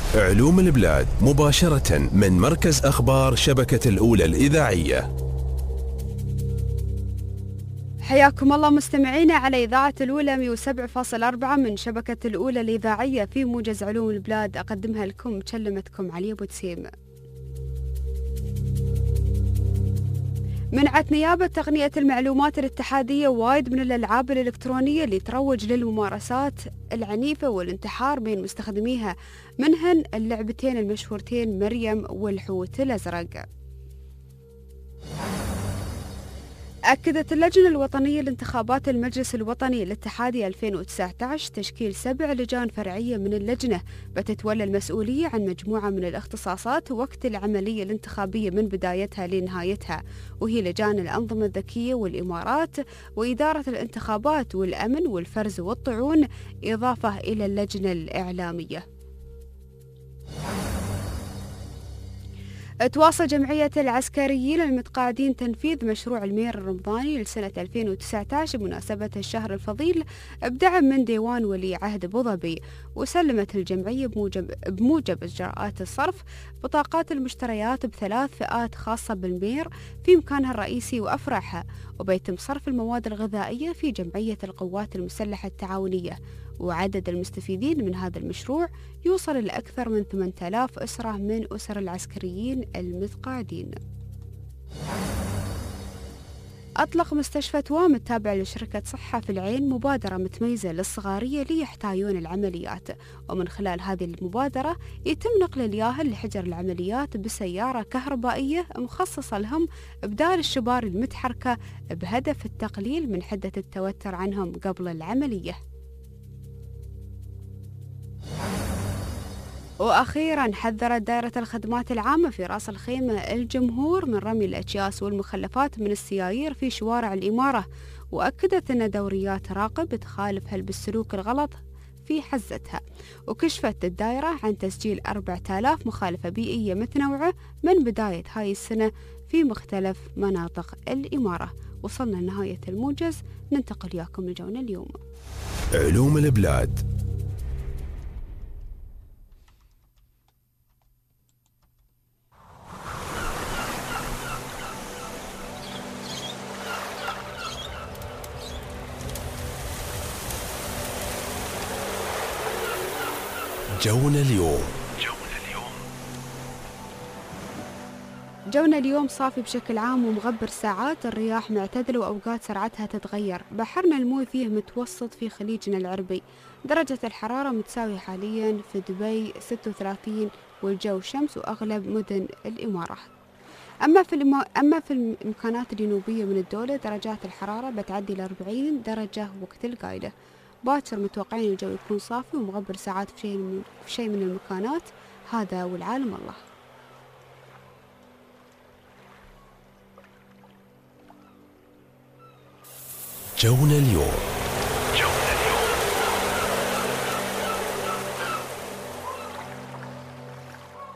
علوم البلاد مباشرة من مركز أخبار شبكة الأولى الإذاعية. حياكم الله مستمعينا على إذاعة الأولى 107.4 من شبكة الأولى الإذاعية في موجز علوم البلاد، أقدمها لكم كلمتكم علي أبو تسيم. منعت نيابة تقنية المعلومات الاتحادية وايد من الألعاب الإلكترونية اللي تروج للممارسات العنيفة والانتحار بين مستخدميها، منهن اللعبتين المشهورتين مريم والحوت الأزرق. أكدت اللجنة الوطنية لانتخابات المجلس الوطني الاتحادي 2019 تشكيل 7 لجان فرعية من اللجنة بتتولى المسؤولية عن مجموعة من الاختصاصات وقت العملية الانتخابية من بدايتها لنهايتها، وهي لجان الأنظمة الذكية والإمارات وإدارة الانتخابات والأمن والفرز والطعون، إضافة إلى اللجنة الإعلامية. تواصل جمعية العسكريين المتقاعدين تنفيذ مشروع المير الرمضاني لسنة 2019 بمناسبة الشهر الفضيل بدعم من ديوان ولي عهد أبو ظبي، وسلمت الجمعية بموجب إجراءات الصرف بطاقات المشتريات ب3 فئات خاصة بالمير في مكانها الرئيسي وأفرعها، وبيتم صرف المواد الغذائية في جمعية القوات المسلحة التعاونية. وعدد المستفيدين من هذا المشروع يوصل لأكثر من 8000 أسرة من أسر العسكريين المتقاعدين. أطلق مستشفى توام التابع لشركة صحة في العين مبادرة متميزة للصغارية اللي يحتاجون العمليات، ومن خلال هذه المبادرة يتم نقل الياهل لحجر العمليات بسيارة كهربائية مخصصة لهم بدال الشبار المتحركة، بهدف التقليل من حدة التوتر عنهم قبل العملية. وأخيرا حذرت دائرة الخدمات العامة في رأس الخيمة الجمهور من رمي الأكياس والمخلفات من السيايير في شوارع الإمارة، وأكدت أن دوريات راقب تخالف بالسلوك الغلط في حزتها، وكشفت الدائرة عن تسجيل 4000 مخالفة بيئية متنوعة من بداية هاي السنة في مختلف مناطق الإمارة. وصلنا لنهاية الموجز، ننتقل ياكم لجونا اليوم. علوم البلاد. جونا اليوم. جونا اليوم صافي بشكل عام ومغبر ساعات، الرياح معتدلة وأوقات سرعتها تتغير. بحرنا الموي فيه متوسط في خليجنا العربي. درجة الحرارة متساوية حاليا في دبي 36 والجو شمس وأغلب مدن الإمارات. أما في المكانات الجنوبية من الدولة درجات الحرارة بتعدي ل 40 درجة وقت القايلة. باكر متوقعين الجو يكون صافي ومغبر ساعات في شيء من المكانات. هذا والعالم الله. جونا اليوم.